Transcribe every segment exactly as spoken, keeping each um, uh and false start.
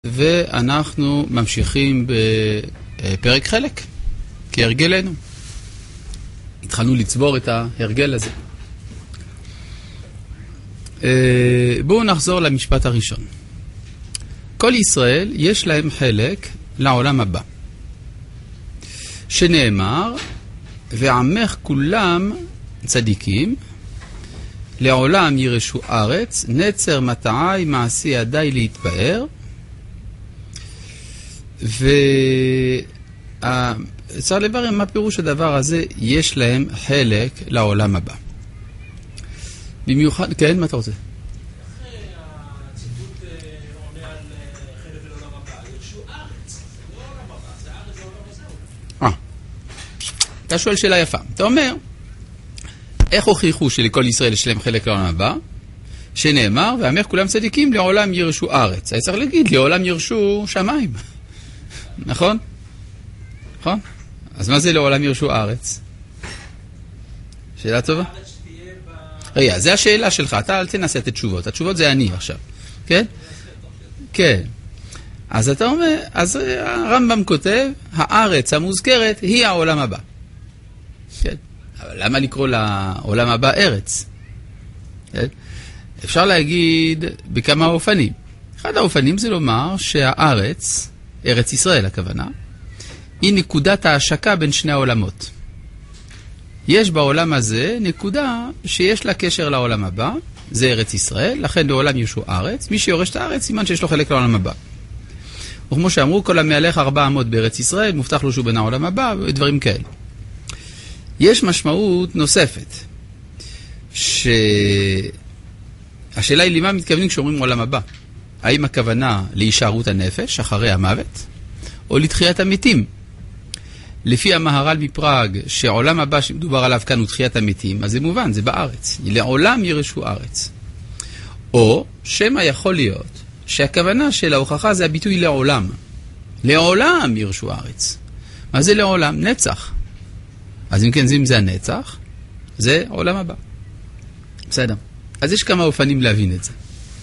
ואנחנו ממשיכים בפרק חלק, כהרגלנו. התחלנו לצבור את ההרגל הזה. בואו נחזור למשפט הראשון. כל ישראל יש להם חלק לעולם הבא, שנאמר, ועמך כולם צדיקים, לעולם ירשו ארץ, נצר מטעי מעשי ידי להתפאר. וצריך לברר מה פירוש הדבר הזה, יש להם חלק לעולם הבא. במיוחד, כן, מה אתה רוצה? אחרי הציטוט עונה על חלק לעולם הבא, ירשו ארץ, לא עולם הבא, זה הארץ, זה עולם הזה. אה, אתה שואל שאלה יפה. אתה אומר, איך הוכיחו שלכל ישראל יש להם חלק לעולם הבא? שנאמר, ועמך כולם צדיקים, לעולם ירשו ארץ. היה צריך להגיד, לעולם ירשו שמיים. נכון? נכון? אז מה זה לעולם ירשו ארץ? שאלה טובה? רגע, זה השאלה שלך, אתה אל תנסה את התשובות. התשובות זה אני עכשיו, כן? כן. אז אתה אומר, אז הרמב"ם כותב, הארץ המוזכרת היא העולם הבא. כן? אבל למה לקרוא לעולם הבא ארץ? כן? אפשר להגיד בכמה אופנים. אחד האופנים זה לומר שהארץ, ארץ ישראל הכוונה, היא נקודת ההשקה בין שני העולמות. יש בעולם הזה נקודה שיש לה קשר לעולם הבא, זה ארץ ישראל, לכן לעולם ירשו ארץ, מי שיורש את הארץ סימן שיש לו חלק לעולם הבא. וכמו שאמרו, כל המהלך ארבע אמות בארץ ישראל, מובטח לו שהוא בין העולם הבא, ודברים כאלה. יש משמעות נוספת, שהשאלה היא למה מתכוונים כשאומרים עולם הבא. האם הכוונה להישארות הנפש אחרי המוות, או לתחיית המתים? לפי המהר"ל מפראג, שעולם הבא שמדובר עליו כאן הוא תחיית המתים, אז זה מובן, זה בארץ. לעולם ירשו ארץ. או שמא יכול להיות שהכוונה של ההוכחה זה הביטוי לעולם. לעולם ירשו ארץ. מה זה לעולם? נצח. אז אם כן, אם זה הנצח, זה עולם הבא. בסדר. אז יש כמה אופנים להבין את זה.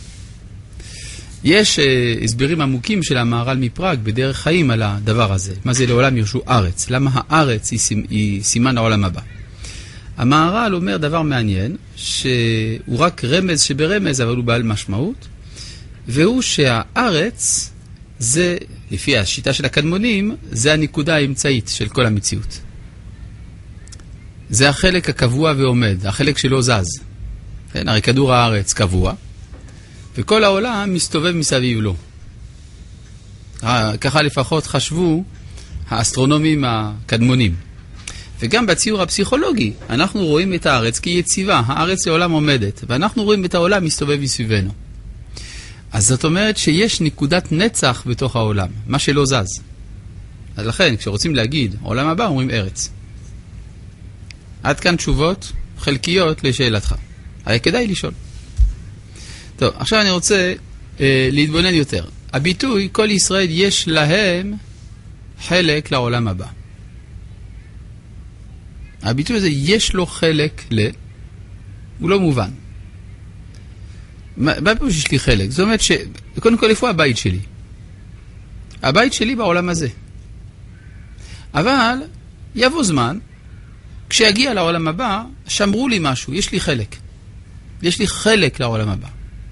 יש uh, הסברים עמוקים של המהר"ל מפראג בדרך חיים על הדבר הזה. מה זה לעולם ירשו ארץ? למה הארץ היא, סימ, היא סימן העולם הבא? המהר"ל אומר דבר מעניין, שהוא רק רמז שברמז, אבל הוא בעל משמעות, והוא שהארץ, זה, לפי השיטה של הקדמונים, זה הנקודה האמצעית של כל המציאות. זה החלק הקבוע ועומד, החלק שלא זז. כן? הרי כדור הארץ קבוע, וכל העולם מסתובב מסביב לו. ככה לפחות חשבו האסטרונומים הקדמונים. וגם בציור הפסיכולוגי, אנחנו רואים את הארץ כיציבה, הארץ לעולם עומדת, ואנחנו רואים את העולם מסתובב מסביבנו. אז זאת אומרת שיש נקודת נצח בתוך העולם, מה שלא זז. אז לכן, כשרוצים להגיד עולם הבא, אומרים ארץ. עד כאן תשובות חלקיות לשאלתך. היה כדאי לשאול. טוב, עכשיו אני רוצה אה, להתבונן יותר. הביטוי, כל ישראל יש להם חלק לעולם הבא. הביטוי הזה, יש לו חלק ל... הוא לא מובן. מה פירוש יש לי חלק? זאת אומרת ש... קודם כל, איפה הבית שלי? הבית שלי בעולם הזה. אבל יבוא זמן, כשיגיע לעולם הבא, שמרו לי משהו, יש לי חלק. יש לי חלק לעולם הבא.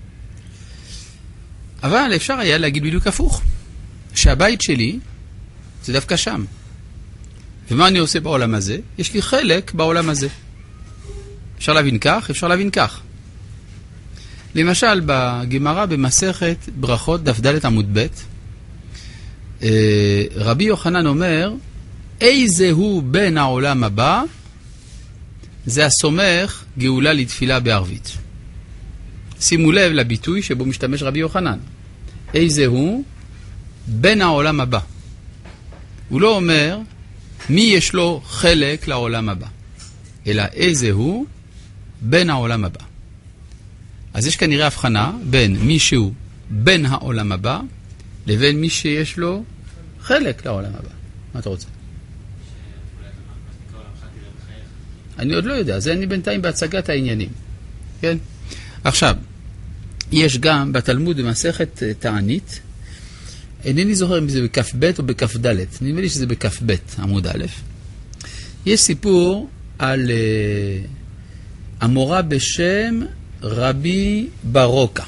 אבל אפשר היה להגיד בדיוק הפוך, שהבית שלי זה דווקא שם. ומה אני עושה בעולם הזה? יש לי חלק בעולם הזה. אפשר להבין כך, אפשר להבין כך. למשל, בגמרא במסכת ברכות דף ד' עמוד ב', רבי יוחנן אומר, איזה הוא בין העולם הבא? זה הסומך גאולה לתפילה בערבית. שימו לב לביטוי שבו משתמש רבי יוחנן. איזה הוא בין העולם הבא. הוא לא אומר מי יש לו חלק לעולם הבא, אלא איזה הוא בין העולם הבא. אז יש כנראה הבחנה בין מישהו בין העולם הבא לבין מי שיש לו חלק לעולם הבא. מה אתה רוצה? אני עוד לא יודע, זה אני בינתיים בהצגת העניינים. כן? עכשיו, יש גם בתלמוד במסכת תענית, אינני זוכר אם זה בכף ב' או בכף ד', נדמה לי שזה בכף ב', עמוד א'. יש סיפור על uh, המורה בשם רבי ברוקה.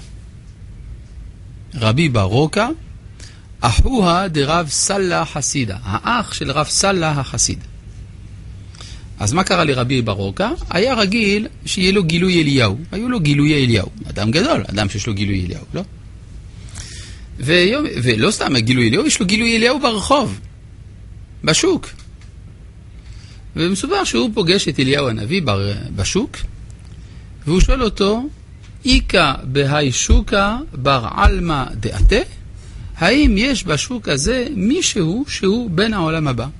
רבי ברוקה, אחוה דרב סלה חסידה, האח של רב סלה החסיד. אז מה קרה לרבי ברוקה? היה רגיל שיהיה לו גילוי אליהו. היו לו גילוי אליהו. אדם גדול, אדם שיש לו גילוי אליהו, לא? ויום, ולא סתם גילוי אליהו, יש לו גילוי אליהו ברחוב, בשוק. ומסובר שהוא פוגש את אליהו הנביא בשוק, והוא שואל אותו, איקה בהי שוקה בר אלמה דעתה, האם יש בשוק הזה מישהו שהוא בן העולם הבא?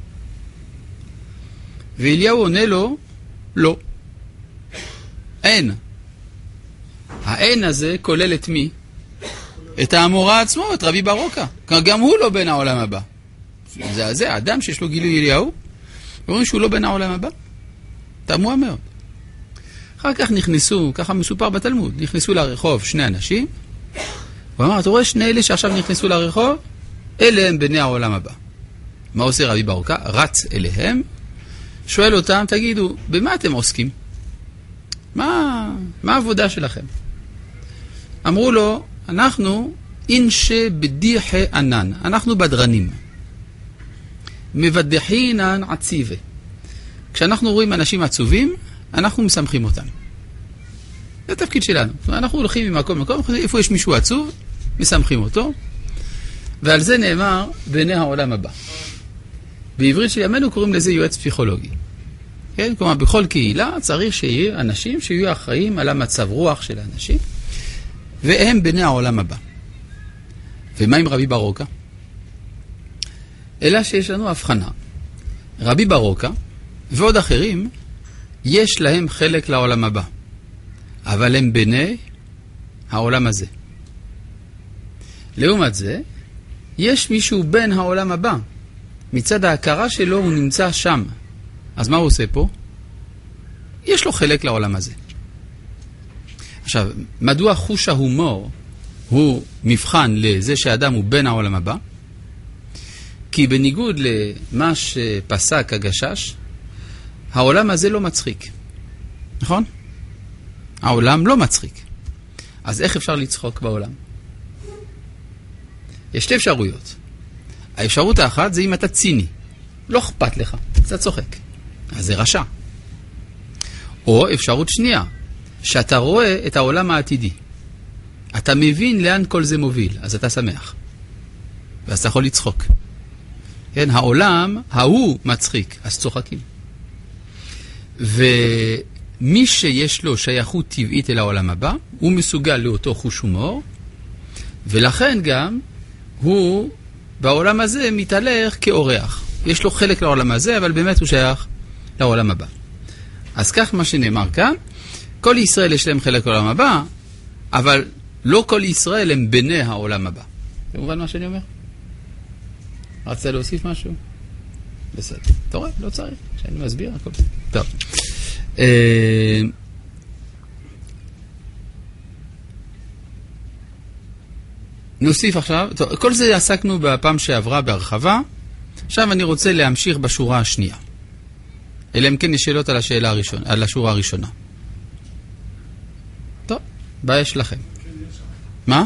ואליהו עונה לו, לא. אין. האין הזה כולל את מי? את האמורה עצמו, את רבי ברוקה. גם הוא לא בן העולם הבא. זה זה, האדם שיש לו גילוי אליהו, אומרים שהוא לא בן העולם הבא. תמוה מאוד. אחר כך נכנסו, ככה מסופר בתלמוד, נכנסו לרחוב שני אנשים, הוא אמר, אתה רואה שני אלה שעכשיו נכנסו לרחוב? אלה הם בני העולם הבא. מה עושה רבי ברוקה? רץ אליהם, שואל אותם, תגידו, במה אתם עוסקים? מה, מה העבודה שלכם? אמרו לו, אנחנו אינשה בדיחי ענן, אנחנו בדרנים. מבדחינן עציבה. כשאנחנו רואים אנשים עצובים, אנחנו מסמכים אותם. זה התפקיד שלנו. אנחנו הולכים ממקום למקום, איפה יש מישהו עצוב, מסמכים אותו. ועל זה נאמר בני העולם הבא. בעברית של ימינו קוראים לזה יועץ פסיכולוגי. כן? כלומר, בכל קהילה צריך שיהיו אנשים שיהיו אחראים על המצב רוח של האנשים, והם בני העולם הבא. ומה עם רבי ברוקה? אלא שיש לנו הבחנה. רבי ברוקה ועוד אחרים, יש להם חלק לעולם הבא, אבל הם בני העולם הזה. לעומת זה, יש מישהו בן העולם הבא. מצד ההכרה שלו הוא נמצא שם. אז מה הוא עושה פה? יש לו חלק לעולם הזה. עכשיו, מדוע חוש ההומור הוא מבחן לזה שהאדם הוא בן העולם הבא? כי בניגוד למה שפסק הגשש, העולם הזה לא מצחיק. נכון? העולם לא מצחיק. אז איך אפשר לצחוק בעולם? יש שתי אפשרויות. האפשרות האחת זה אם אתה ציני. לא אכפת לך, אתה צוחק. אז זה רשע. או אפשרות שנייה, שאתה רואה את העולם העתידי. אתה מבין לאן כל זה מוביל, אז אתה שמח. ואז אתה יכול לצחוק. כן, העולם, ההוא מצחיק, אז צוחקים. ומי שיש לו שייכות טבעית אל העולם הבא, הוא מסוגל לאותו חוש הומור, ולכן גם הוא בעולם הזה מתהלך כאורח. יש לו חלק לעולם הזה, אבל באמת הוא שייך לעולם הבא. אז כך מה שנאמר כאן, כל ישראל יש להם חלק לעולם הבא, אבל לא כל ישראל הם בני העולם הבא. זה מובן מה שאני אומר? רצה להוסיף משהו? בסדר. אתה רואה? לא צריך. שאני מסביר הכל. טוב. אה... נוסיף עכשיו. טוב, כל זה עסקנו בפעם שעברה בהרחבה. עכשיו אני רוצה להמשיך בשורה השנייה. אלא אם כן יש שאלות על השאלה הראשונה, על השורה הראשונה. טוב, בעיה שלכם. מה?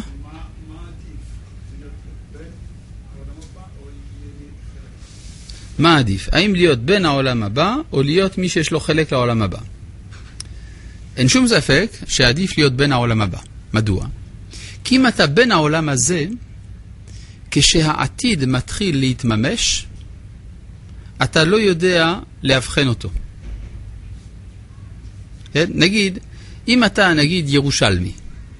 מה עדיף? האם להיות בן העולם הבא, או להיות מי שיש לו חלק לעולם הבא? אין שום ספק שעדיף להיות בן העולם הבא. מדוע? כי אם אתה בן העולם הזה, כשהעתיד מתחיל להתממש, אתה לא יודע להבחן אותו. נגיד, אם אתה נגיד ירושלמי,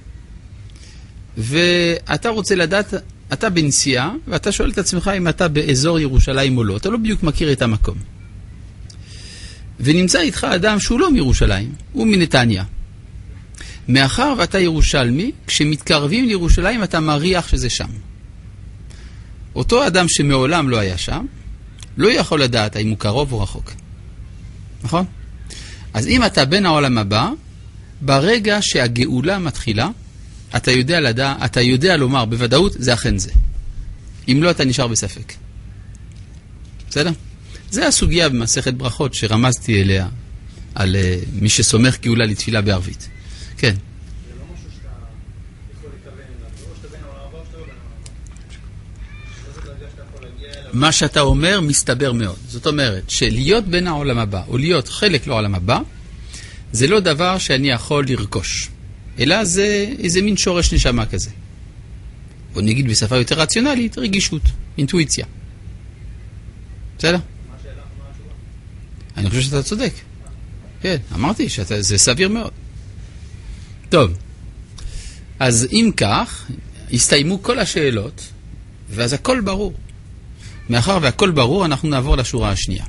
ואתה רוצה לדעת, אתה בנסיעה, ואתה שואל את עצמך אם אתה באזור ירושלים או לא, אתה לא בדיוק מכיר את המקום. ונמצא איתך אדם שהוא לא מירושלים, הוא מנתניה. מאחר ואתה ירושלמי, כשמתקרבים לירושלים אתה מריח שזה שם. אותו אדם שמעולם לא היה שם, לא יכול לדעת האם הוא קרוב או רחוק. נכון? אז אם אתה בן העולם הבא, ברגע שהגאולה מתחילה, אתה יודע לדע, אתה יודע לומר בוודאות, זה אכן זה. אם לא, אתה נשאר בספק. בסדר? זה הסוגיה במסכת ברכות שרמזתי אליה, על uh, מי שסומך גאולה לתפילה בערבית. כן. זה לא משהו שאתה יכול לכוון אליו, או שאתה בין העולם הבא, או שאתה לא בין העולם הבא. מה שאתה אומר מסתבר מאוד. זאת אומרת, שלהיות בין העולם הבא, או להיות חלק לעולם הבא, זה לא דבר שאני יכול לרכוש, אלא זה איזה מין שורש נשמה כזה. או נגיד בשפה יותר רציונלית, רגישות, אינטואיציה. בסדר? מה השאלה? מה התשובה? אני חושב שאתה צודק. כן, אמרתי שזה סביר מאוד. טוב, אז אם כך, הסתיימו כל השאלות, ואז הכל ברור. מאחר והכל ברור, אנחנו נעבור לשורה השנייה.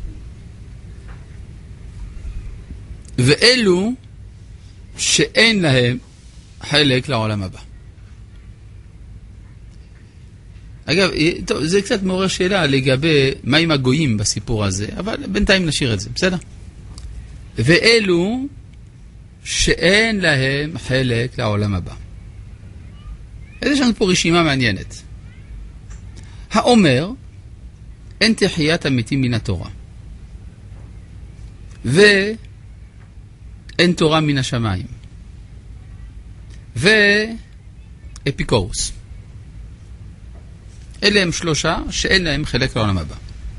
ואלו שאין להם חלק לעולם הבא. אגב, טוב, זה קצת מעורר שאלה לגבי מה עם הגויים בסיפור הזה, אבל בינתיים נשאיר את זה, בסדר? ואלו שאין להם חלק לעולם הבא. אז יש לנו פה רשימה מעניינת. האומר, אין תחיית המתים מן התורה. ואין תורה מן השמיים. ואפיקורוס. אלה הם שלושה שאין להם חלק לעולם הבא.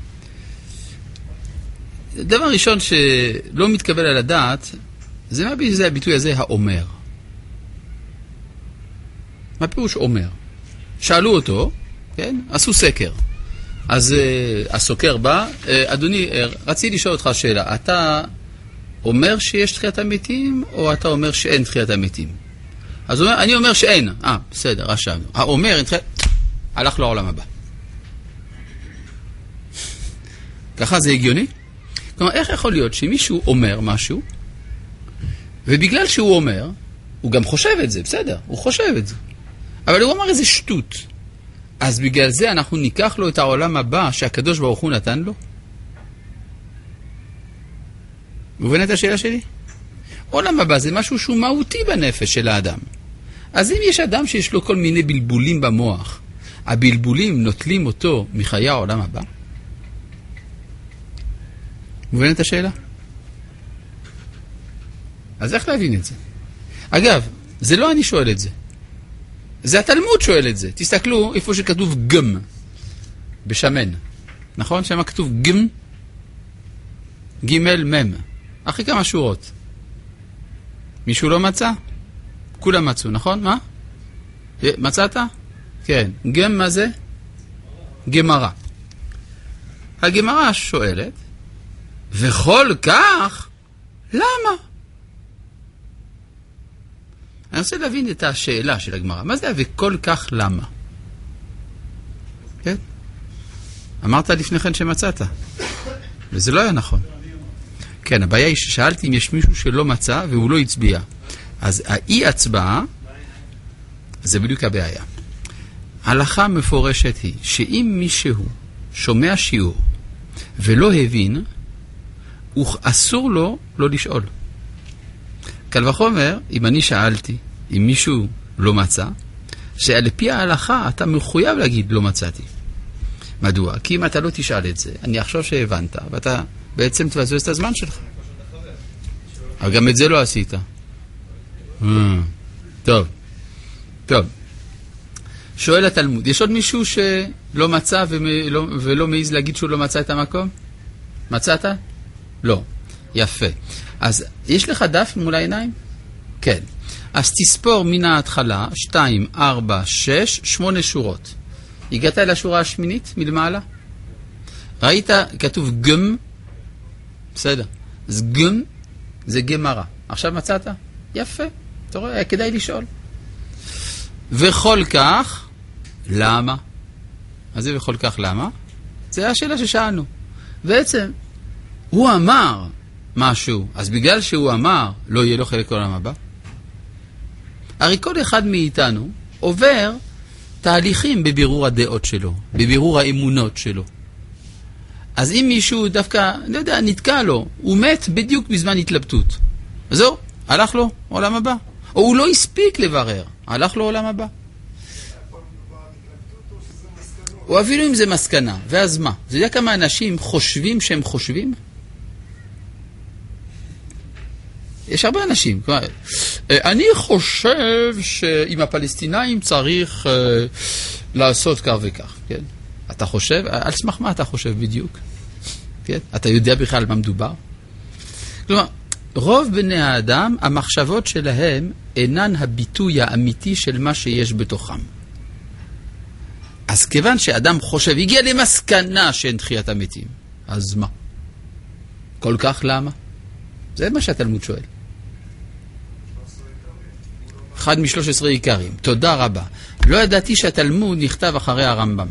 דבר ראשון שלא מתקבל על הדעת, זה מה זה הביטוי הזה, האומר. מה פירוש אומר? שאלו אותו, כן? עשו סקר. אז uh, הסוקר בא, uh, אדוני, uh, רציתי לשאול אותך שאלה, אתה אומר שיש תחיית המתים, או אתה אומר שאין תחיית המתים? אז הוא אומר, אני אומר שאין. אה, בסדר, רשמנו. האומר, הלך לעולם הבא. ככה זה הגיוני? כלומר, איך יכול להיות שמישהו אומר משהו, ובגלל שהוא אומר, הוא גם חושב את זה, בסדר, הוא חושב את זה. אבל הוא אמר איזה שטות. אז בגלל זה אנחנו ניקח לו את העולם הבא שהקדוש ברוך הוא נתן לו? מובן את השאלה שלי? עולם הבא זה משהו שהוא מהותי בנפש של האדם. אז אם יש אדם שיש לו כל מיני בלבולים במוח, הבלבולים נוטלים אותו מחיי העולם הבא? מובן את השאלה? אז איך להבין את זה? אגב, זה לא אני שואל את זה. זה התלמוד שואל את זה. תסתכלו איפה שכתוב גם בשמן. נכון? שמה כתוב גם גימל מם. אחרי כמה שורות. מישהו לא מצא? כולם מצאו, נכון? מה? מצאת? כן. גם מה זה? גמרא. הגמרא שואלת, וכל כך, למה? אני רוצה להבין את השאלה של הגמרא. מה זה וכל כך למה? כן? אמרת לפני כן שמצאת. וזה לא היה נכון. כן, הבעיה היא ששאלתי אם יש מישהו שלא מצא והוא לא הצביע. אז האי הצבעה, זה בדיוק הבעיה. הלכה מפורשת היא שאם מישהו שומע שיעור ולא הבין, אסור לו לא לשאול. קל וחומר, אם אני שאלתי, אם מישהו לא מצא, שעל פי ההלכה אתה מחויב להגיד לא מצאתי. מדוע? כי אם אתה לא תשאל את זה, אני אחשוב שהבנת, ואתה בעצם תבזבז את הזמן שלך. אבל גם את זה לא עשית. טוב, טוב. שואל התלמוד, יש עוד מישהו שלא מצא ולא, ולא מעיז להגיד שהוא לא מצא את המקום? מצאת? לא. יפה. אז יש לך דף מול העיניים? כן. אז תספור מן ההתחלה, שתיים, ארבע, שש, שמונה שורות. הגעת אל השורה השמינית מלמעלה? ראית, כתוב גם, בסדר. אז גם זה גמרא. עכשיו מצאת? יפה. אתה רואה, היה כדאי לשאול. וכל כך, למה? אז זה וכל כך למה? זה השאלה ששאלנו. בעצם, הוא אמר משהו, אז בגלל שהוא אמר, לא יהיה לו חלק לעולם הבא. הרי כל אחד מאיתנו עובר תהליכים בבירור הדעות שלו, בבירור האמונות שלו. אז אם מישהו דווקא, לא יודע, נתקע לו, הוא מת בדיוק בזמן התלבטות. אז זהו, הלך לו עולם הבא. או הוא לא הספיק לברר, הלך לו עולם הבא. או אפילו אם זה מסקנה, ואז מה? זה יודע כמה אנשים חושבים שהם חושבים? יש הרבה אנשים, כלומר, אני חושב שעם הפלסטינאים צריך uh, לעשות כך וכך, כן? אתה חושב, על סמך מה אתה חושב בדיוק? כן? אתה יודע בכלל על מה מדובר? כלומר, רוב בני האדם, המחשבות שלהם אינן הביטוי האמיתי של מה שיש בתוכם. אז כיוון שאדם חושב, הגיע למסקנה שאין תחיית המתים, אז מה? כל כך למה? זה מה שהתלמוד שואל. אחד משלוש עשרה עיקרים. תודה רבה. לא ידעתי שהתלמוד נכתב אחרי הרמב"ם.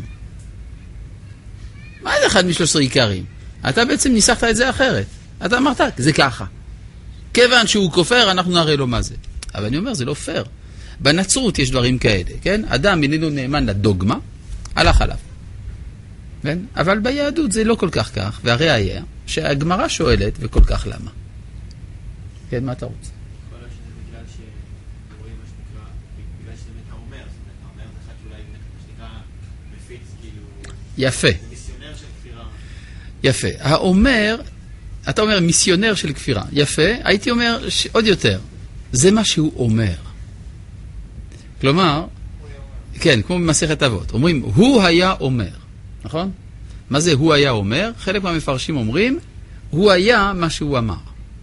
מה זה אחד משלוש עשרה עיקרים? אתה בעצם ניסחת את זה אחרת. אתה אמרת, זה ככה. כיוון שהוא כופר, אנחנו נראה לו מה זה. אבל אני אומר, זה לא פייר. בנצרות יש דברים כאלה, כן? אדם איננו נאמן לדוגמה, הלך עליו. כן? אבל ביהדות זה לא כל כך כך, והרי היה שהגמרא שואלת, וכל כך למה. כן, מה אתה רוצה? יפה. יפה. האומר, אתה אומר מיסיונר של כפירה. יפה. הייתי אומר ש... עוד יותר. זה מה שהוא אומר. כלומר, כן, כמו במסכת אבות. אומרים, הוא היה אומר. נכון? מה זה הוא היה אומר? חלק מהמפרשים אומרים, הוא היה מה שהוא אמר.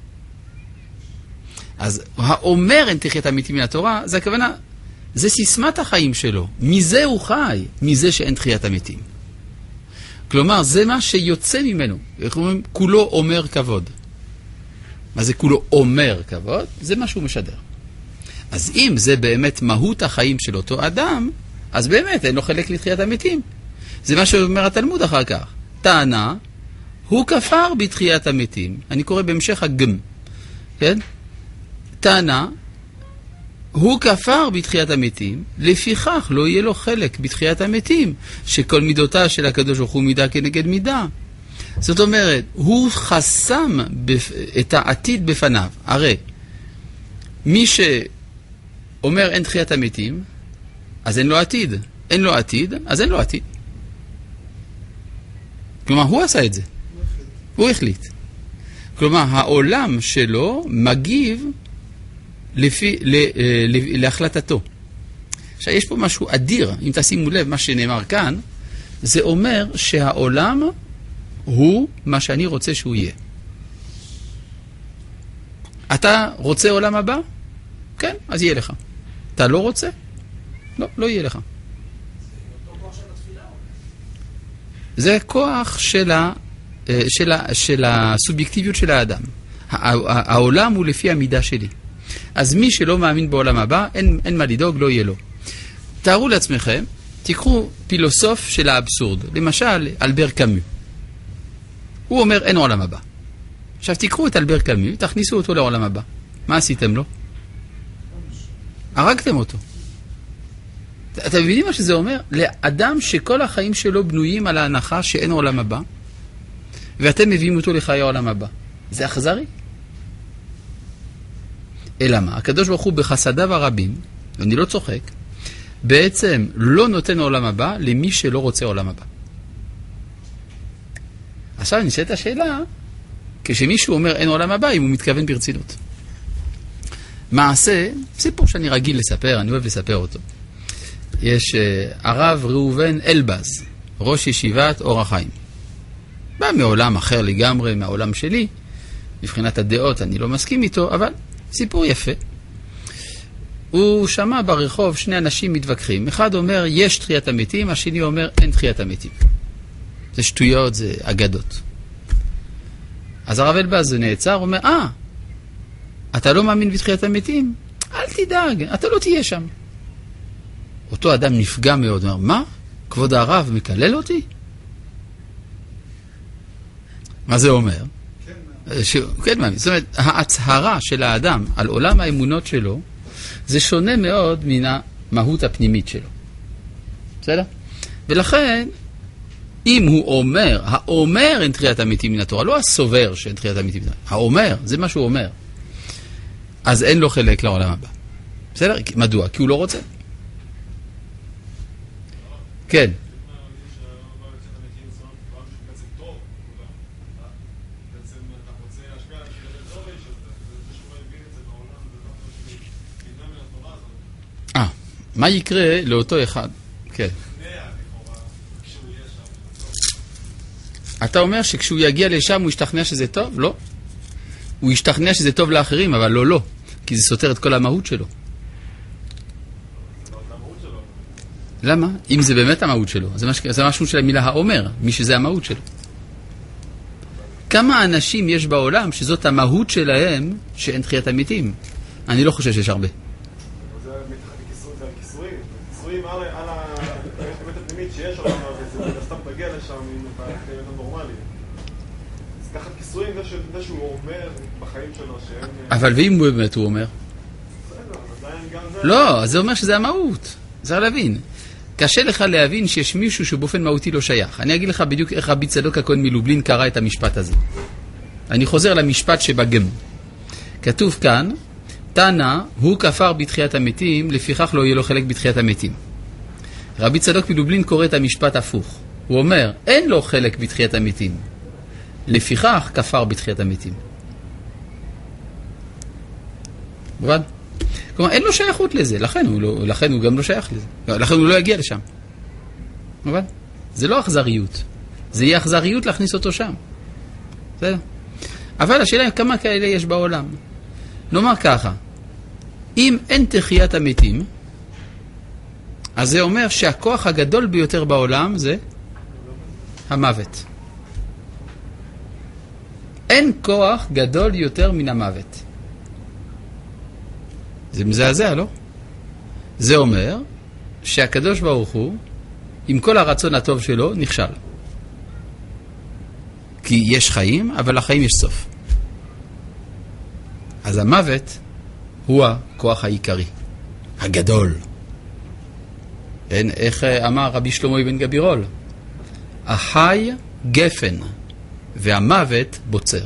אז האומר אין תחיית המתים מן התורה, זה הכוונה, זה סיסמת החיים שלו. מזה הוא חי, מזה שאין תחיית המתים. כלומר, זה מה שיוצא ממנו. איך אומרים? כולו אומר כבוד. מה זה כולו אומר כבוד? זה מה שהוא משדר. אז אם זה באמת מהות החיים של אותו אדם, אז באמת אין לו חלק לתחיית המתים. זה מה שאומר התלמוד אחר כך. טענה, הוא כפר בתחיית המתים. אני קורא בהמשך הגם. כן? טענה, הוא כפר בתחיית המתים, לפיכך לא יהיה לו חלק בתחיית המתים, שכל מידותיו של הקדוש ברוך הוא מידה כנגד מידה. זאת אומרת, הוא חסם בפ... את העתיד בפניו. הרי, מי שאומר אין תחיית המתים, אז אין לו עתיד. אין לו עתיד, אז אין לו עתיד. כלומר, הוא עשה את זה. הוא החליט. כלומר, העולם שלו מגיב לפי, ל, ל, להחלטתו. עכשיו, יש פה משהו אדיר, אם תשימו לב מה שנאמר כאן, זה אומר שהעולם הוא מה שאני רוצה שהוא יהיה. אתה רוצה עולם הבא? כן, אז יהיה לך. אתה לא רוצה? לא, לא יהיה לך. זה כוח של, ה, של, ה, של הסובייקטיביות של האדם. העולם הוא לפי המידה שלי. אז מי שלא מאמין בעולם הבא, אין, אין מה לדאוג, לא יהיה לו. תארו לעצמכם, תיקחו פילוסוף של האבסורד, למשל אלבר קאמו. הוא אומר אין עולם הבא. עכשיו תיקחו את אלבר קאמו, תכניסו אותו לעולם הבא. מה עשיתם לו? הרגתם אותו. אתם מבינים מה שזה אומר? לאדם שכל החיים שלו בנויים על ההנחה שאין עולם הבא, ואתם מביאים אותו לחיי העולם הבא. זה אכזרי? אלא מה? הקדוש ברוך הוא בחסדיו הרבים, ואני לא צוחק, בעצם לא נותן עולם הבא למי שלא רוצה עולם הבא. עכשיו אני נשאלת השאלה, כשמישהו אומר אין עולם הבא, אם הוא מתכוון ברצינות. מעשה, סיפור שאני רגיל לספר, אני אוהב לספר אותו. יש uh, הרב ראובן אלבז, ראש ישיבת אור החיים. בא מעולם אחר לגמרי, מהעולם שלי. מבחינת הדעות אני לא מסכים איתו, אבל סיפור יפה. הוא שמע ברחוב שני אנשים מתווכחים. אחד אומר יש תחיית המתים, השני אומר אין תחיית המתים. זה שטויות, זה אגדות. אז הרב אלבז נעצר, אומר, אה, אתה לא מאמין בתחיית המתים? אל תדאג, אתה לא תהיה שם. אותו אדם נפגע מאוד, אומר, מה? כבוד הרב מקלל אותי? מה זה אומר? כן, ש... כן, מאמין. זאת אומרת, ההצהרה של האדם על עולם האמונות שלו, זה שונה מאוד מן המהות הפנימית שלו. בסדר? ולכן, אם הוא אומר, האומר אין תחיית המתים מן התורה, לא הסובר שאין תחיית המתים מן התורה, האומר, זה מה שהוא אומר, אז אין לו חלק לעולם הבא. בסדר? מדוע? כי הוא לא רוצה. כן. מה יקרה לאותו אחד? כן. אתה אומר שכשהוא יגיע לשם הוא ישתכנע שזה טוב? לא. הוא ישתכנע שזה טוב לאחרים, אבל לא, לא. כי זה סותר את כל המהות שלו. למה? אם זה באמת המהות שלו. זה, מש... זה משהו של המילה האומר, מי שזה המהות שלו. כמה אנשים יש בעולם שזאת המהות שלהם שאין תחיית המתים? אני לא חושב שיש הרבה. זה הכיסורים. הכיסורים על האמת הפנימית שיש עולם הזה, זה סתם תגיע לשם עם החיים הנורמליים. אז ככה כיסורים זה שהוא אומר בחיים שלו שהם... אבל ואם הוא באמת הוא אומר? לא, זה אומר שזה המהות. צריך להבין. קשה לך להבין שיש מישהו שבאופן מהותי לא שייך. אני אגיד לך בדיוק איך רבי צדוק הכהן מלובלין קרא את המשפט הזה. אני חוזר למשפט שבגם. כתוב כאן, תנא הוא כפר בתחיית המתים, לפיכך לא יהיה לו חלק בתחיית המתים. רבי צדוק מלובלין קורא את המשפט הפוך. הוא אומר, אין לו חלק בתחיית המתים. לפיכך כפר בתחיית המתים. מובן? כלומר, אין לו שייכות לזה, לכן הוא, לא, לכן הוא גם לא שייך לזה. לכן הוא לא יגיע לשם. מובן? זה לא אכזריות. זה יהיה אכזריות להכניס אותו שם. בסדר? אבל השאלה היא כמה כאלה יש בעולם. נאמר ככה, אם אין תחיית המתים, אז זה אומר שהכוח הגדול ביותר בעולם זה המוות. אין כוח גדול יותר מן המוות. זה מזעזע, לא? זה אומר שהקדוש ברוך הוא, עם כל הרצון הטוב שלו, נכשל. כי יש חיים, אבל לחיים יש סוף. אז המוות הוא הכוח העיקרי, הגדול. אין, איך אמר רבי שלמה אבן גבירול? החי גפן והמוות בוצר.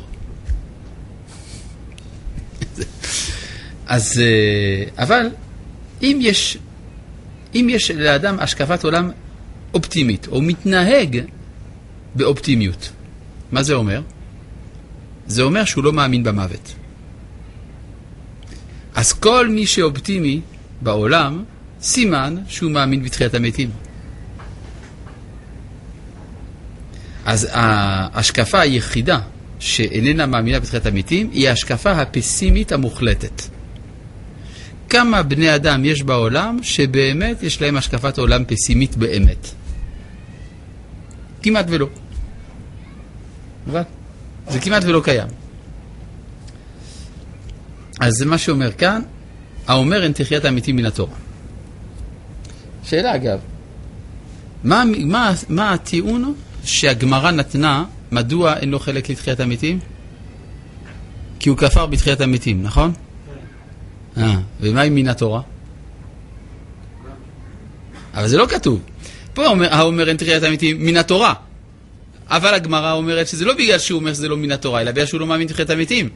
אז, אבל אם יש, אם יש לאדם השקפת עולם אופטימית, או מתנהג באופטימיות, מה זה אומר? זה אומר שהוא לא מאמין במוות. אז כל מי שאופטימי בעולם, סימן שהוא מאמין בתחיית המתים. אז ההשקפה היחידה שאיננה מאמינה בתחיית המתים, היא ההשקפה הפסימית המוחלטת. כמה בני אדם יש בעולם שבאמת יש להם השקפת עולם פסימית באמת? כמעט ולא. אבל זה כמעט ולא קיים. אז זה מה שאומר כאן, האומר אין תחיית המתים מן התורה. שאלה אגב, מה, מה, מה הטיעון שהגמרא נתנה, מדוע אין לו חלק לתחיית המתים? כי הוא כפר בתחיית המתים, נכון? אה, ומה עם מן התורה? אבל זה לא כתוב. פה האומר אין תחיית המתים מן התורה. אבל הגמרא אומרת שזה לא בגלל שהוא אומר שזה לא מן התורה, אלא בגלל שהוא לא מאמין בתחיית המתים.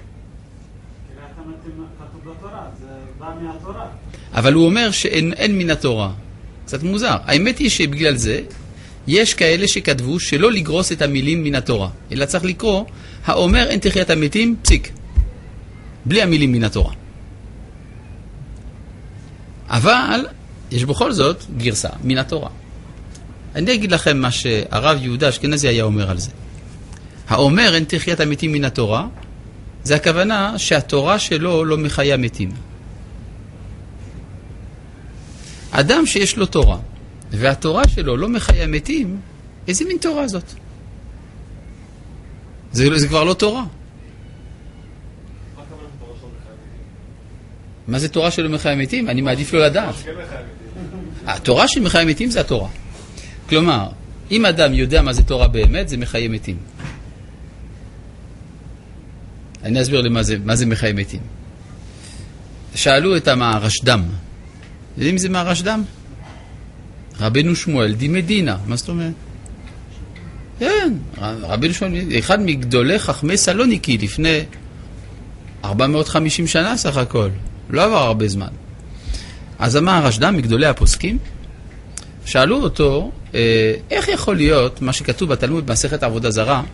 אבל הוא אומר שאין אין מן התורה. קצת מוזר. האמת היא שבגלל זה יש כאלה שכתבו שלא לגרוס את המילים מן התורה, אלא צריך לקרוא האומר אין תחיית המתים פסיק. בלי המילים מן התורה. אבל יש בכל זאת גרסה מן התורה. אני אגיד לכם מה שהרב יהודה אשכנזי היה אומר על זה. האומר אין תחיית המתים מן התורה, זה הכוונה שהתורה שלו לא מחיה מתים. אדם שיש לו תורה, והתורה שלו לא מחיה מתים, איזה מין תורה זאת? זה, זה כבר לא תורה. מה זה תורה שלא מחיה מתים? אני מעדיף לא לדעת. התורה של מחיה מתים זה התורה. כלומר, אם אדם יודע מה זה תורה באמת, זה מחיה מתים. אני אסביר למה זה, מה זה מחיה מתים. שאלו את המהרשד"ם. יודעים זה מהרשד"ם? רבנו שמואל די מדינה. מה זאת אומרת? כן, רבנו שמואל, אחד מגדולי חכמי סלוניקי לפני ארבע מאות וחמישים שנה סך הכל. לא עבר הרבה זמן. אז המהרשד"ם, מגדולי הפוסקים, שאלו אותו, איך יכול להיות, מה שכתוב בתלמוד במסכת עבודה זרה,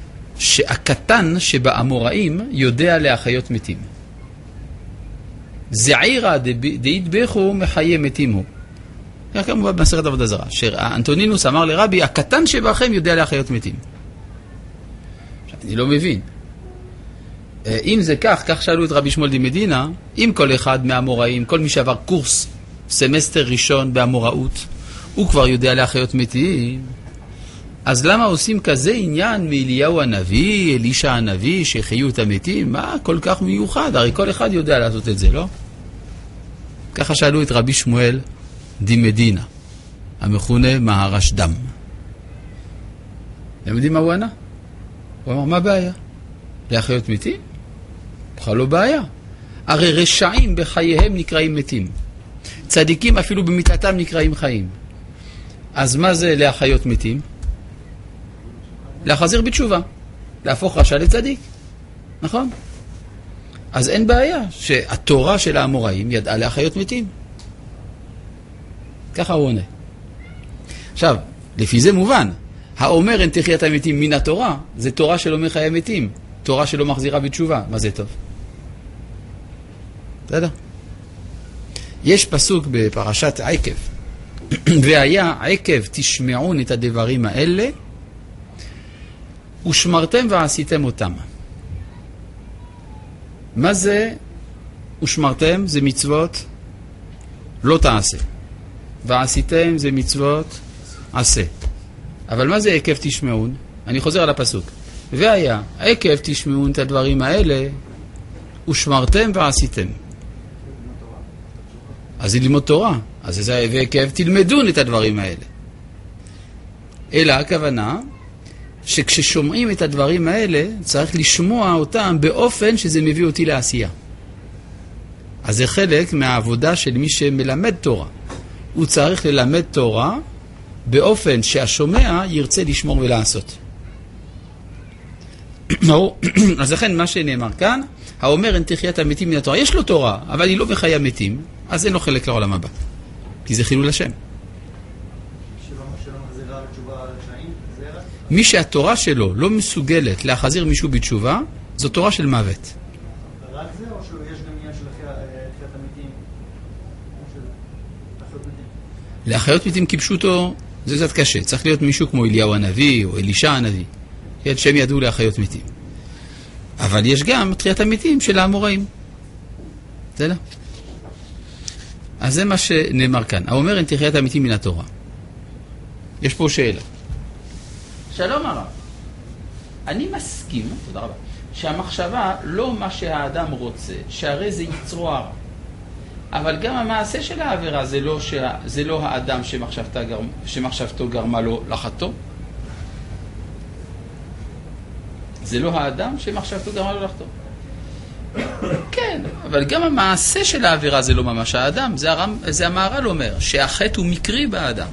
שהקטן שבאמוראים יודע להחיות מתים. זעירא דאיטבחו מחיי מתים הוא. כך כמובן במסכת עבודה זרה, שאנטונינוס אמר לרבי, הקטן שבכם יודע להחיות מתים. אני לא מבין. אם זה כך, כך שאלו את רבי שמואל דימדינה, אם כל אחד מהאמוראים, כל מי שעבר קורס סמסטר ראשון באמוראות, הוא כבר יודע להחיות מתים, אז למה עושים כזה עניין מאליהו הנביא, אלישע הנביא, שהחיו את המתים? מה כל כך מיוחד? הרי כל אחד יודע לעשות את זה, לא? ככה שאלו את רבי שמואל דימדינה, המכונה מהרשד"ם. אתם יודעים מה הוא ענה? הוא אמר, מה הבעיה? להחיות מתים? בכלל לא בעיה. הרי רשעים בחייהם נקראים מתים. צדיקים אפילו במיתתם נקראים חיים. אז מה זה להחיות מתים? להחזיר בתשובה. להפוך רשע לצדיק. נכון? אז אין בעיה שהתורה של האמוראים ידעה להחיות מתים. ככה הוא עונה. עכשיו, לפי זה מובן. האומר אין תחיית המתים מן התורה, זה תורה שלא מחיי מתים. תורה שלא מחזירה בתשובה. מה זה טוב? בסדר? יש פסוק בפרשת עקב. והיה עקב תשמעון את הדברים האלה, ושמרתם ועשיתם אותם. מה זה ושמרתם? זה מצוות לא תעשה. ועשיתם זה מצוות עשה. אבל מה זה עקב תשמעון? אני חוזר על הפסוק. והיה עקב תשמעון את הדברים האלה, ושמרתם ועשיתם. אז זה ללמוד תורה. אז זה ועקב תלמדון את הדברים האלה. אלא הכוונה שכששומעים את הדברים האלה, צריך לשמוע אותם באופן שזה מביא אותי לעשייה. אז זה חלק מהעבודה של מי שמלמד תורה. הוא צריך ללמד תורה באופן שהשומע ירצה לשמור ולעשות. אז לכן מה שנאמר כאן, האומר אין תחיית המתים מן התורה. יש לו תורה, אבל היא לא בחיי המתים, אז אין לו חלק לעולם הבא. כי זה חילול השם. מי שהתורה שלו לא מסוגלת להחזיר מישהו בתשובה, זו תורה של מוות. רק זה או שיש גם עניין של תחיית המתים? להחיות מתים כפשוטו זה קצת קשה. צריך להיות מישהו כמו אליהו הנביא או אלישע הנביא. כן, שהם ידעו להחיות מתים. אבל יש גם תחיית המתים של האמוראים. בסדר? אז זה מה שנאמר כאן. האומר אין תחיית המתים מן התורה. יש פה שאלה. שלום הרב. אני מסכים, תודה רבה, שהמחשבה לא מה שהאדם רוצה, שהרי זה יצרו הרע. אבל גם המעשה של העבירה זה לא, שה, זה לא האדם גרמ, שמחשבתו גרמה לו לחטוא. זה לא האדם שמחשבתו גרמה לו לחטוא. כן, אבל גם המעשה של העבירה זה לא ממש האדם. זה, הרם, זה המהר"ל אומר, שהחטא הוא מקרי באדם.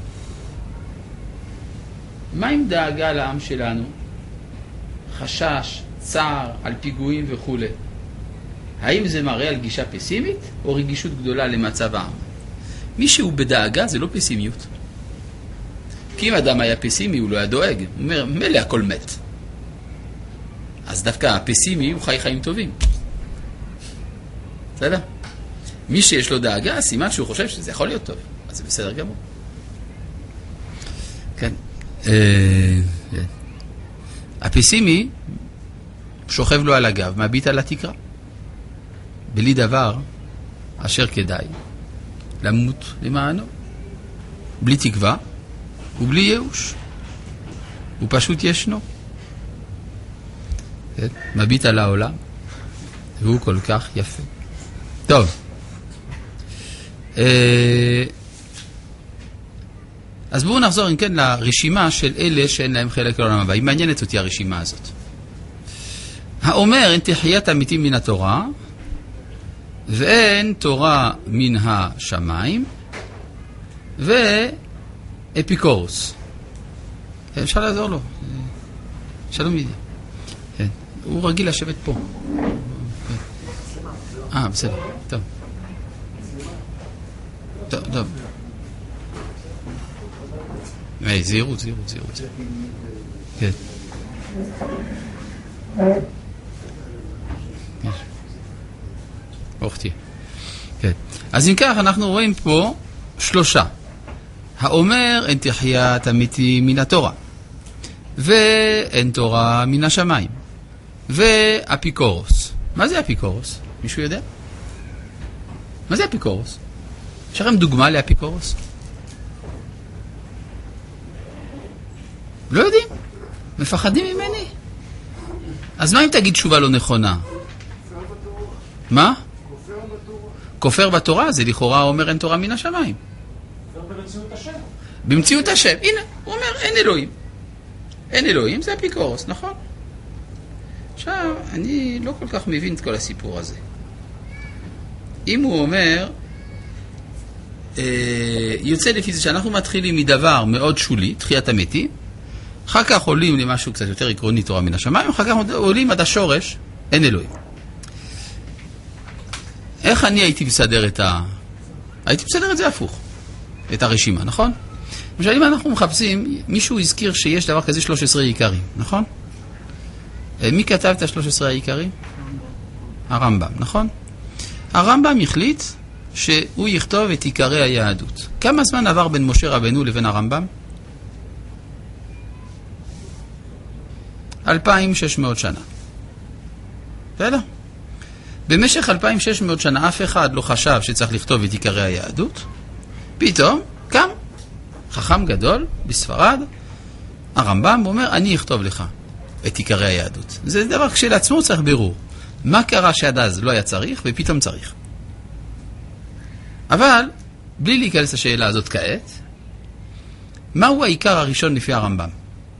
מה עם דאגה לעם שלנו? חשש, צער, על פיגועים וכו'. האם זה מראה על גישה פסימית או רגישות גדולה למצב העם? מי שהוא בדאגה זה לא פסימיות. כי אם אדם היה פסימי הוא לא היה דואג. הוא אומר, מלא הכל מת. אז דווקא הפסימי הוא חי חיים טובים. בסדר? מי שיש לו דאגה, סימן שהוא חושב שזה יכול להיות טוב. אז זה בסדר גמור. כן. הפסימי שוכב לו על הגב, מביט על התקרה. בלי דבר אשר כדאי למות למענו. בלי תקווה ובלי ייאוש. הוא פשוט ישנו. מביט על העולם והוא כל כך יפה. טוב. אז בואו נחזור אם כן לרשימה של אלה שאין להם חלק לעולם הבא. היא מעניינת אותי הרשימה הזאת. האומר אין תחיית המתים מן התורה ואין תורה מן השמיים ואפיקורוס. אפשר לעזור לו. שלום ידי. כן. הוא רגיל לשבת פה. אה, בסדר. טוב. טוב, טוב. היי, זהירות, זהירות, זהירות. כן. ברוך תהיה. כן. אז אם כך, אנחנו רואים פה שלושה. האומר, אין תחיית אמיתי מן התורה, ואין תורה מן השמיים, ואפיקורוס. מה זה אפיקורוס? מישהו יודע? מה זה אפיקורוס? יש לכם דוגמה לאפיקורוס? לא יודעים. מפחדים ממני. אז מה אם תגיד תשובה לא נכונה? מה? כופר בתורה. זה לכאורה אומר אין תורה מן השמיים. במציאות השם. במציאות השם. הנה, הוא אומר אין אלוהים. אין אלוהים זה אפיקורוס, נכון? עכשיו, אני לא כל כך מבין את כל הסיפור הזה. אם הוא אומר, אה, יוצא לפי זה שאנחנו מתחילים מדבר מאוד שולי, תחיית המתים, אחר כך עולים למשהו קצת יותר עקרוני, תורה מן השמיים, אחר כך עולים עד השורש, אין אלוהים. איך אני הייתי מסדר את ה... הייתי מסדר את זה הפוך, את הרשימה, נכון? למשל, אם אנחנו מחפשים, מישהו הזכיר שיש דבר כזה שלוש עשרה עיקרים, נכון? מי כתב את ה-שלוש עשרה העיקרים? הרמב"ם, נכון? הרמב"ם החליט שהוא יכתוב את עיקרי היהדות. כמה זמן עבר בין משה רבנו לבין הרמב"ם? אלפיים ושש מאות שנה. בסדר? במשך אלפיים ושש מאות שנה אף אחד לא חשב שצריך לכתוב את עיקרי היהדות. פתאום קם חכם גדול בספרד, הרמב"ם אומר, אני אכתוב לך את עיקרי היהדות. זה דבר כשלעצמו צריך בירור. מה קרה שעד אז לא היה צריך ופתאום צריך? אבל, בלי להיכנס לשאלה הזאת כעת, מהו העיקר הראשון לפי הרמב"ם?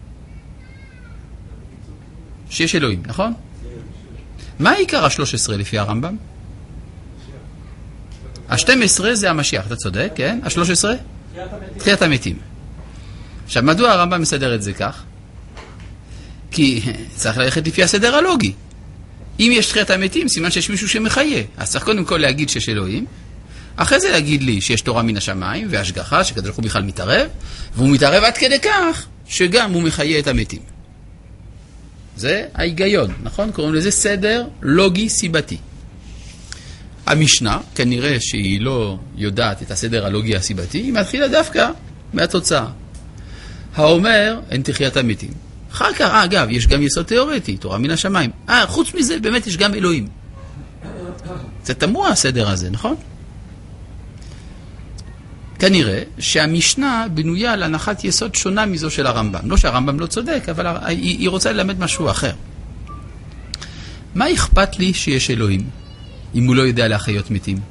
שיש אלוהים, נכון? מה העיקר ה-שלוש עשרה לפי הרמב"ם? ה-שתים עשרה זה המשיח, אתה צודק, כן? ה-שלוש עשרה? תחיית המתים. עכשיו, מדוע הרמב"ם מסדר את זה כך? כי צריך ללכת לפי הסדר הלוגי. אם יש תחיית המתים, סימן שיש מישהו שמחיה. אז צריך קודם כל להגיד שיש אלוהים, אחרי זה להגיד לי שיש תורה מן השמיים והשגחה, שקדוש ברוך הוא בכלל מתערב, והוא מתערב עד כדי כך שגם הוא מחיה את המתים. זה ההיגיון, נכון? קוראים לזה סדר לוגי סיבתי. המשנה, כנראה שהיא לא יודעת את הסדר הלוגי הסיבתי, היא מתחילה דווקא מהתוצאה. האומר, אין תחיית המתים. אחר כך, אה, אגב, יש גם יסוד תיאורטי, תורה מן השמיים. אה, חוץ מזה, באמת יש גם אלוהים. זה תמוה הסדר הזה, נכון? כנראה שהמשנה בנויה על הנחת יסוד שונה מזו של הרמב"ם. לא שהרמב"ם לא צודק, אבל היא, היא רוצה ללמד משהו אחר. מה אכפת לי שיש אלוהים, אם הוא לא יודע להחיות מתים?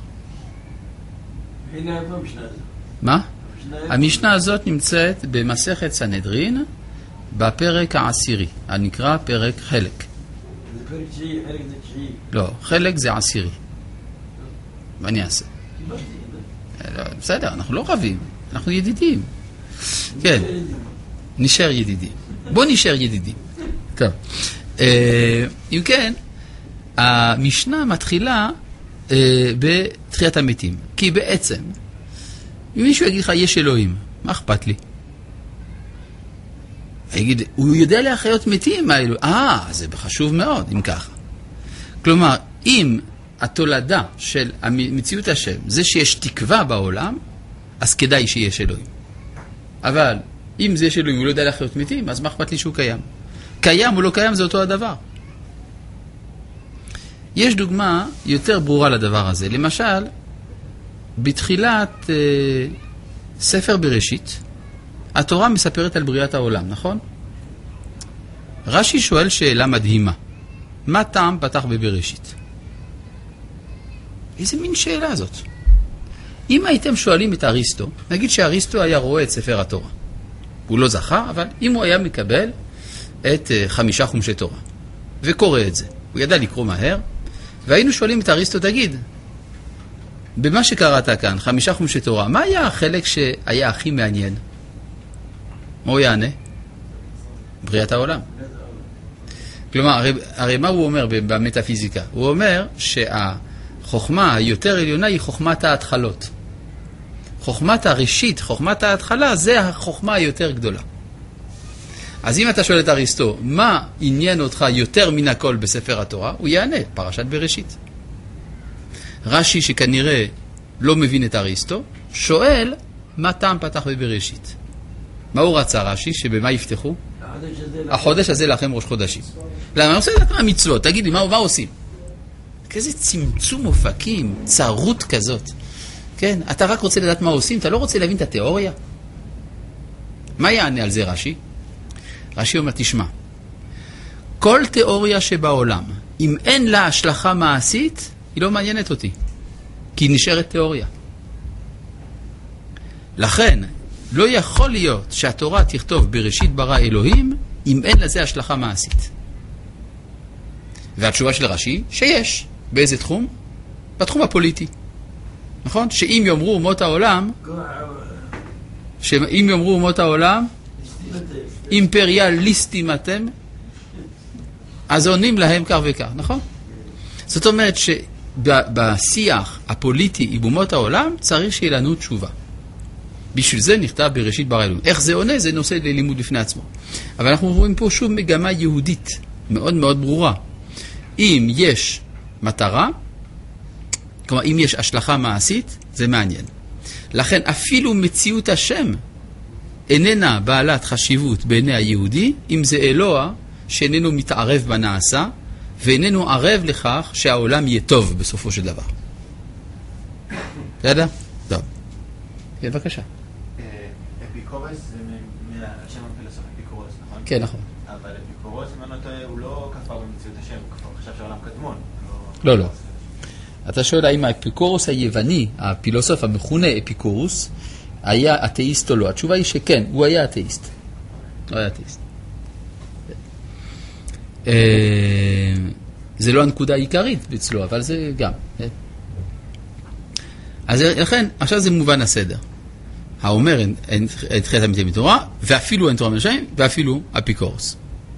הנה איפה המשנה הזאת? מה? המשנה הזאת נמצאת במסכת סנהדרין, בפרק העשירי, הנקרא פרק חלק. זה פרק תשיעי, חלק זה תשיעי. לא, חלק זה עשירי. מה אני אעשה? בסדר, אנחנו לא רבים, אנחנו ידידים. כן, נשאר ידידים. בוא נשאר ידידים. טוב. אם כן, המשנה מתחילה בתחיית המתים. כי בעצם, אם מישהו יגיד לך, יש אלוהים, מה אכפת לי? יגיד, הוא יודע להחיות מתים, אה, זה חשוב מאוד, אם ככה. כלומר, אם התולדה של מציאות השם, זה שיש תקווה בעולם, אז כדאי שיש אלוהים. אבל אם זה יש אלוהים, הוא לא יודע להחיות מתים, אז מה אכפת לי שהוא קיים? קיים או לא קיים, זה אותו הדבר. יש דוגמה יותר ברורה לדבר הזה. למשל, בתחילת אה, ספר בראשית, התורה מספרת על בריאת העולם, נכון? רש"י שואל שאלה מדהימה. מה טעם פתח בבראשית? איזה מין שאלה זאת? אם הייתם שואלים את אריסטו, נגיד שאריסטו היה רואה את ספר התורה. הוא לא זכר, אבל אם הוא היה מקבל את uh, חמישה חומשי תורה, וקורא את זה, הוא ידע לקרוא מהר, והיינו שואלים את אריסטו, תגיד, במה שקראת כאן, חמישה חומשי תורה, מה היה החלק שהיה הכי מעניין? מה הוא יענה? בריאת העולם. כלומר, הרי, הרי מה הוא אומר במטאפיזיקה? הוא אומר שהחוכמה היותר עליונה היא חוכמת ההתחלות. חוכמת הראשית, חוכמת ההתחלה, זה החוכמה היותר גדולה. אז אם אתה שואל את אריסטו, מה עניין אותך יותר מן הכל בספר התורה? הוא יענה, פרשת בראשית. רש"י שכנראה לא מבין את אריסטו, שואל מה טעם פתח בבראשית. מה הוא רצה רש"י? שבמה יפתחו? החודש הזה לכם ראש חודשים. למה? אני רוצה לדעת מה המצוות, תגיד לי, מה, מה עושים? כזה צמצום אופקים, צרות כזאת. כן? אתה רק רוצה לדעת מה עושים, אתה לא רוצה להבין את התיאוריה? מה יענה על זה רש"י? רש"י אומר, תשמע, כל תיאוריה שבעולם, אם אין לה השלכה מעשית, היא לא מעניינת אותי, כי היא נשארת תיאוריה. לכן, לא יכול להיות שהתורה תכתוב בראשית ברא אלוהים, אם אין לזה השלכה מעשית. והתשובה של רש"י, שיש. באיזה תחום? בתחום הפוליטי. נכון? שאם יאמרו אומות העולם, שאם יאמרו אומות העולם, אימפריאליסטים אתם, אז עונים להם כך וכך, נכון? זאת אומרת שבשיח הפוליטי עם אומות העולם צריך שיהיה לנו תשובה. בשביל זה נכתב בראשית ברא אלוהים. איך זה עונה? זה נושא ללימוד בפני עצמו. אבל אנחנו רואים פה שוב מגמה יהודית, מאוד מאוד ברורה. אם יש מטרה, כלומר אם יש השלכה מעשית, זה מעניין. לכן אפילו מציאות השם איננה בעלת חשיבות בעיני היהודי, אם זה אלוה שאיננו מתערב בנעשה, ואיננו ערב לכך שהעולם יהיה טוב בסופו של דבר. אתה יודע? טוב. כן, בבקשה. אפיקורס זה מהשם הפילוסוף אפיקורוס, נכון? כן, נכון. אבל אפיקורוס, הוא לא כפר במציאות השם, הוא כבר חשב שהעולם קדמון. לא, לא. אתה שואל האם האפיקורוס היווני, הפילוסוף המכונה אפיקורוס, היה אתאיסט או לא? התשובה היא שכן, הוא היה אתאיסט. הוא היה אתאיסט. זה לא הנקודה העיקרית אצלו, אבל זה גם. אז לכן, עכשיו זה מובן הסדר. האומר אין תחיית המתים מתורה, ואפילו אין תורה מן השמיים, ואפילו אפיקורוס.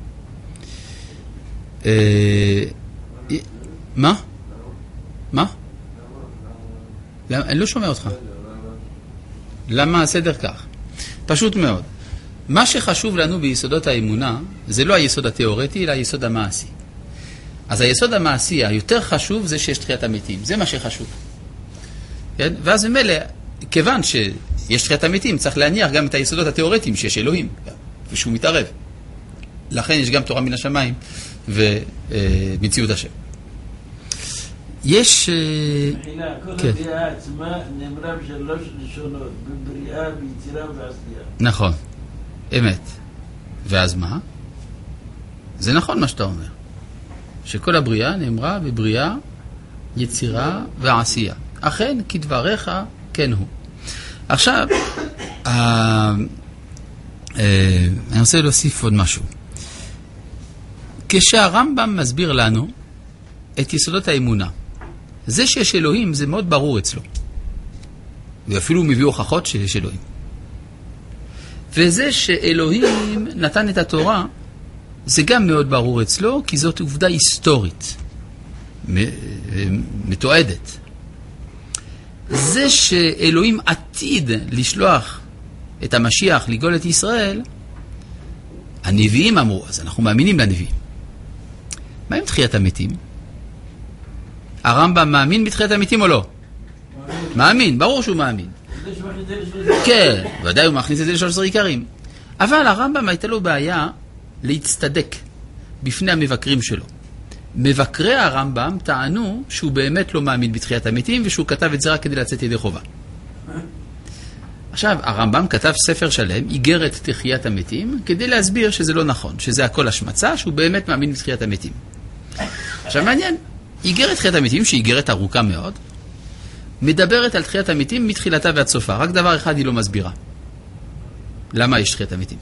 מה? מה? אני לא שומע אותך. למה הסדר כך? פשוט מאוד. מה שחשוב לנו ביסודות האמונה, זה לא היסוד התיאורטי, אלא היסוד המעשי. אז היסוד המעשי היותר חשוב זה שיש תחיית המתים. זה מה שחשוב. כן? ואז במילא, כיוון שיש תחיית המתים, צריך להניח גם את היסודות התיאורטיים שיש אלוהים, ושהוא מתערב. לכן יש גם תורה מן השמיים ומציאות השם. יש... מחילה, כל הבריאה עצמה נאמרה בשלוש לשונות, בבריאה, ביצירה ובעשייה. נכון, אמת. ואז מה? זה נכון מה שאתה אומר. שכל הבריאה נאמרה בבריאה, יצירה ועשייה. אכן, כדבריך, כן הוא. עכשיו, אני רוצה להוסיף עוד משהו. כשהרמב"ם מסביר לנו את יסודות האמונה, זה שיש אלוהים זה מאוד ברור אצלו. ואפילו הוא מביא הוכחות שיש אלוהים. וזה שאלוהים נתן את התורה, זה גם מאוד ברור אצלו, כי זאת עובדה היסטורית, מתועדת. זה שאלוהים עתיד לשלוח את המשיח לגאול את ישראל, הנביאים אמרו, אז אנחנו מאמינים לנביאים. מה עם תחיית המתים? הרמב"ם מאמין בתחיית המתים או לא? מאמין, ברור שהוא מאמין. כן, ודאי הוא מכניס את זה לשלוש עשרה עיקרים. אבל הרמב"ם הייתה לו בעיה להצטדק בפני המבקרים שלו. מבקרי הרמב"ם טענו שהוא באמת לא מאמין בתחיית המתים, ושהוא כתב את זה רק כדי לצאת ידי חובה. עכשיו, הרמב"ם כתב ספר שלם, איגרת תחיית המתים, כדי להסביר שזה לא נכון, שזה הכל השמצה, שהוא באמת מאמין בתחיית המתים. עכשיו, מעניין, איגרת תחיית המתים, שהיא איגרת ארוכה מאוד, מדברת על תחיית המתים מתחילתה ועד סופה. רק דבר אחד היא לא מסבירה. למה יש תחיית המתים?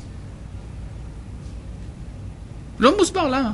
לא מוסבר, למה?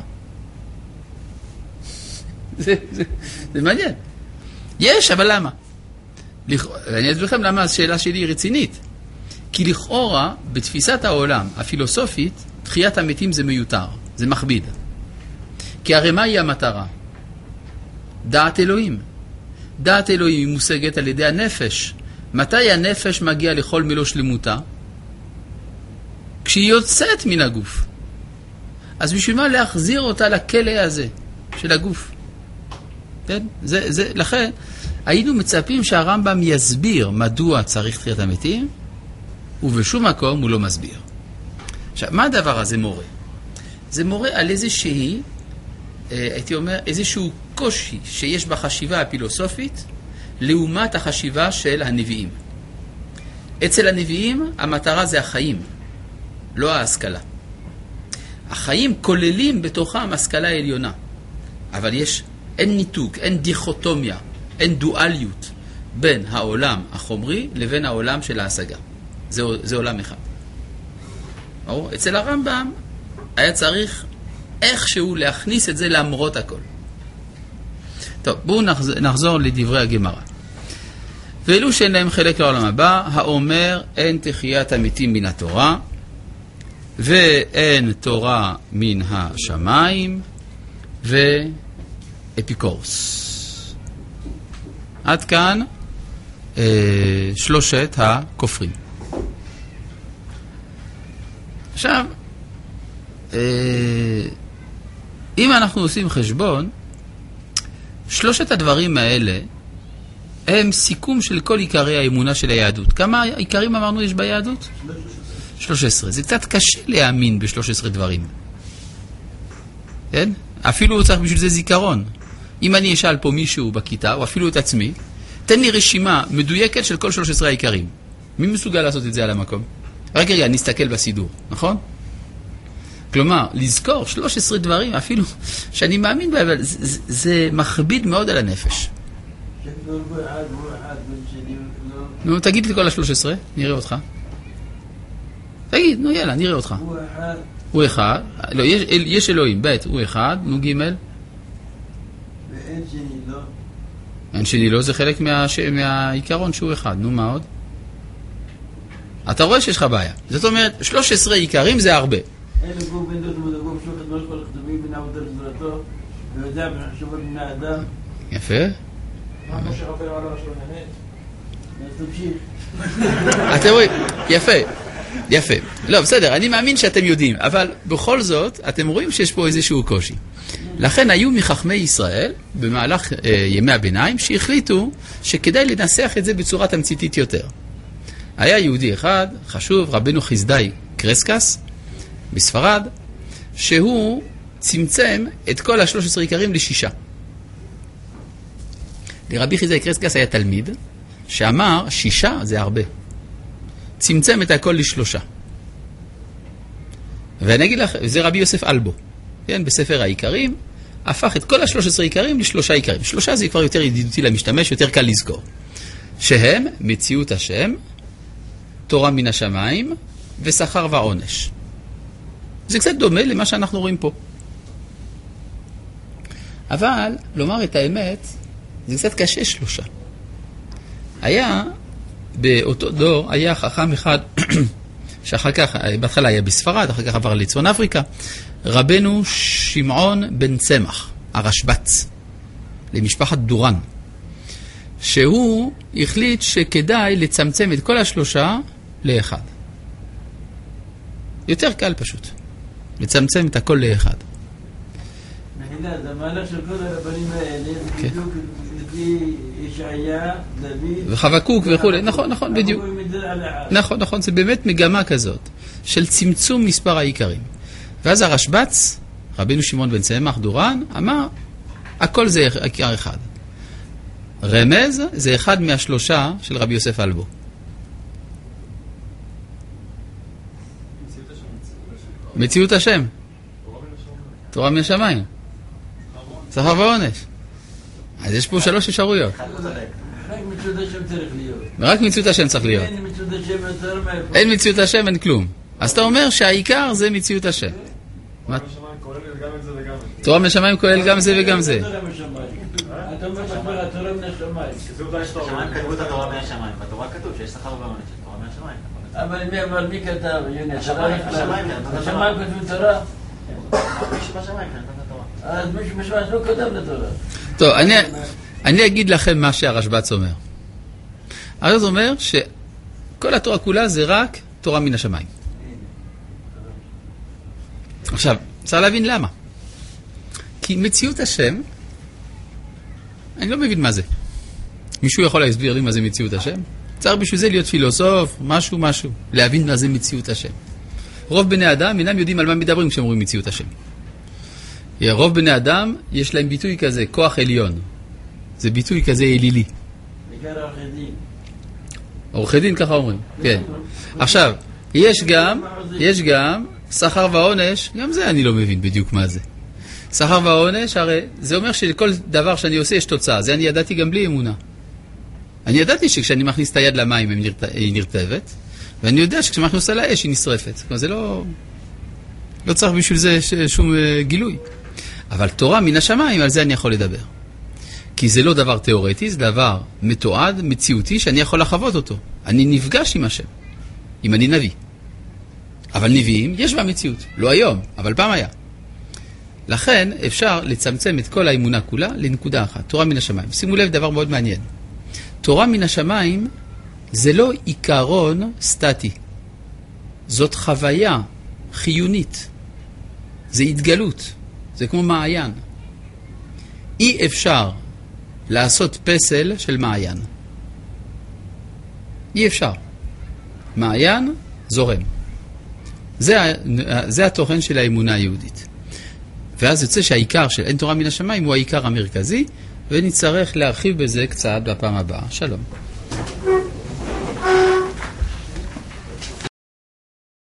זה, זה, זה מעניין. יש, אבל למה? לכ... אני אסביר לכם למה השאלה שלי היא רצינית. כי לכאורה, בתפיסת העולם הפילוסופית, תחיית המתים זה מיותר, זה מכביד. כי הרי מהי המטרה? דעת אלוהים. דעת אלוהים היא מושגת על ידי הנפש. מתי הנפש מגיעה לכל מלוא שלמותה? כשהיא יוצאת מן הגוף. אז בשביל מה להחזיר אותה לכלא הזה של הגוף? כן? זה, זה, לכן, היינו מצפים שהרמב"ם יסביר מדוע צריך תחיית המתים, ובשום מקום הוא לא מסביר. עכשיו, מה הדבר הזה מורה? זה מורה על איזושהי, הייתי אומר, איזשהו קושי שיש בחשיבה הפילוסופית, לעומת החשיבה של הנביאים. אצל הנביאים המטרה זה החיים, לא ההשכלה. החיים כוללים בתוכם השכלה עליונה, אבל יש, אין ניתוק, אין דיכוטומיה, אין דואליות בין העולם החומרי לבין העולם של ההשגה. זה, זה עולם אחד. ברור? אצל הרמב"ם היה צריך איכשהו להכניס את זה למרות הכל. טוב, בואו נחזור, נחזור לדברי הגמרא. ואלו שאין להם חלק לעולם הבא, האומר אין תחיית המתים מן התורה, ואין תורה מן השמיים, ואפיקורוס. עד כאן אה, שלושת הכופרים. עכשיו, אה, אם אנחנו עושים חשבון, שלושת הדברים האלה הם סיכום של כל עיקרי האמונה של היהדות. כמה עיקרים אמרנו יש ביהדות? שלוש עשרה. זה קצת קשה להאמין ב-שלוש עשרה דברים. כן? אפילו הוא צריך בשביל זה זיכרון. אם אני אשאל פה מישהו בכיתה, או אפילו את עצמי, תן לי רשימה מדויקת של כל שלוש עשרה העיקרים. מי מסוגל לעשות את זה על המקום? רק רגע, נסתכל בסידור, נכון? כלומר, לזכור שלוש עשרה דברים, אפילו שאני מאמין בהם, אבל זה, זה, זה מכביד מאוד על הנפש. נו, תגיד לי כל ה-שלוש עשרה, נראה אותך. תגיד, נו יאללה, נראה אותך. הוא אחד. הוא אחד. לא, יש, יש אלוהים, ב' הוא אחד, נו ג' ואין שני לא. אין שני לא, זה חלק מה, מהעיקרון שהוא אחד. נו, מה עוד? אתה רואה שיש לך בעיה. זאת אומרת, שלוש עשרה עיקרים זה הרבה. אין לגוף בן דוד ומדגוף שלוחת לא שכל הכתובים בין עבודה לזרתו, ויודע מחשבות מן האדם. יפה. מה משה רבנו על הראש לא נהנית? אז תמשיך. אתם רואים, יפה, יפה. לא, בסדר, אני מאמין שאתם יודעים, אבל בכל זאת, אתם רואים שיש פה איזשהו קושי. לכן היו מחכמי ישראל, במהלך אה, ימי הביניים, שהחליטו שכדאי לנסח את זה בצורה תמציתית יותר. היה יהודי אחד, חשוב, רבנו חסדאי קרסקס, בספרד, שהוא צמצם את כל ה-שלוש עשרה עיקרים לשישה. לרבי חסדאי קרסקס היה תלמיד, שאמר שישה זה הרבה. צמצם את הכל לשלושה. ואני אגיד לך, זה רבי יוסף אלבו, כן, בספר העיקרים, הפך את כל ה-שלוש עשרה עיקרים לשלושה עיקרים. שלושה זה כבר יותר ידידותי למשתמש, יותר קל לזכור. שהם מציאות השם, תורה מן השמיים ושכר ועונש. זה קצת דומה למה שאנחנו רואים פה. אבל, לומר את האמת, זה קצת קשה שלושה. היה, באותו דור, היה חכם אחד, שאחר כך, בהתחלה היה בספרד, אחר כך עבר לצפון אפריקה, רבנו שמעון בן צמח, הרשב"ץ, למשפחת דורן, שהוא החליט שכדאי לצמצם את כל השלושה לאחד. יותר קל פשוט, לצמצם את הכל לאחד. מחילה, זה המהלך של כל הרבנים האלה, זה בדיוק לפי ישעיה, דוד... וחבקוק וכו', נכון, נכון, בדיוק. נכון, נכון, זה באמת מגמה כזאת, של צמצום מספר העיקרים. ואז הרשב"ץ, רבנו שמעון בן צמח דורן, אמר, הכל זה עיקר אחד. רמז זה אחד מהשלושה של רבי יוסף אלבו. מציאות השם. תורה מן השמיים. שכר ועונש. אז יש פה שלוש אפשרויות. רק מציאות השם צריך להיות. רק מציאות השם צריך להיות. אין מציאות השם יותר מאיפה. אין מציאות השם, אין כלום. אז אתה אומר שהעיקר זה מציאות השם. תורה מן השמיים כולל גם זה וגם זה. אתה אומר בתורה, התורה מן השמיים. השמיים כתבו את התורה מן השמיים, בתורה כתוב שיש שכר ועונש, תורה מן השמיים. אבל מי כתב? השמיים, השמיים, השמיים כתבו תורה? מישהו בשמיים כתב את התורה. אז מישהו בשמיים לא כתב לתורה. טוב, אני, אני אגיד לכם מה שהרשב"ץ אומר. הרשב"ץ אומר שכל התורה כולה זה רק תורה מן השמיים. עכשיו, צריך להבין למה. כי מציאות השם, אני לא מבין מה זה. מישהו יכול להסביר לי מה זה מציאות השם? צריך בשביל זה להיות פילוסוף, משהו, משהו. להבין מה זה מציאות השם. רוב בני אדם אינם יודעים על מה מדברים כשהם אומרים מציאות השם. רוב בני אדם יש להם ביטוי כזה, כוח עליון. זה ביטוי כזה אלילי. בעיקר עורכי דין. עורכי דין ככה אומרים, כן. עכשיו, יש גם, יש גם שכר ועונש, גם זה אני לא מבין בדיוק מה זה. שכר ועונש, הרי זה אומר שלכל דבר שאני עושה יש תוצאה. זה אני ידעתי גם בלי אמונה. אני ידעתי שכשאני מכניס את היד למים היא נרטבת, ואני יודע שכשאני מכניס אותה לאש היא נשרפת. כלומר, זה לא, לא צריך בשביל זה שום גילוי. אבל תורה מן השמיים, על זה אני יכול לדבר. כי זה לא דבר תיאורטי, זה דבר מתועד, מציאותי, שאני יכול לחוות אותו. אני נפגש עם השם, אם אני נביא. אבל נביאים יש במציאות, לא היום, אבל פעם היה. לכן אפשר לצמצם את כל האמונה כולה לנקודה אחת, תורה מן השמיים. שימו לב דבר מאוד מעניין. תורה מן השמיים זה לא עיקרון סטטי. זאת חוויה חיונית. זה התגלות. זה כמו מעיין. אי אפשר לעשות פסל של מעיין. אי אפשר. מעיין זורם. זה, זה התוכן של האמונה היהודית. ואז יוצא שהעיקר של אין תורה מן השמיים הוא העיקר המרכזי, ונצטרך להרחיב בזה קצת בפעם הבאה. שלום.